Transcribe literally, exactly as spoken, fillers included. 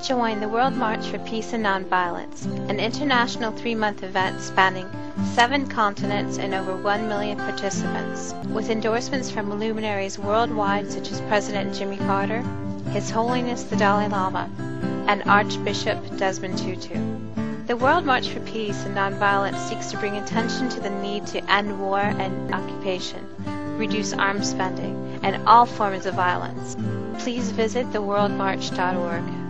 Join the World March for Peace and Nonviolence, an international three-month event spanning seven continents and over one million participants, with endorsements from luminaries worldwide such as President Jimmy Carter, His Holiness the Dalai Lama, and Archbishop Desmond Tutu. The World March for Peace and Nonviolence seeks to bring attention to the need to end war and occupation, reduce arms spending, and all forms of violence. Please visit the world march dot org.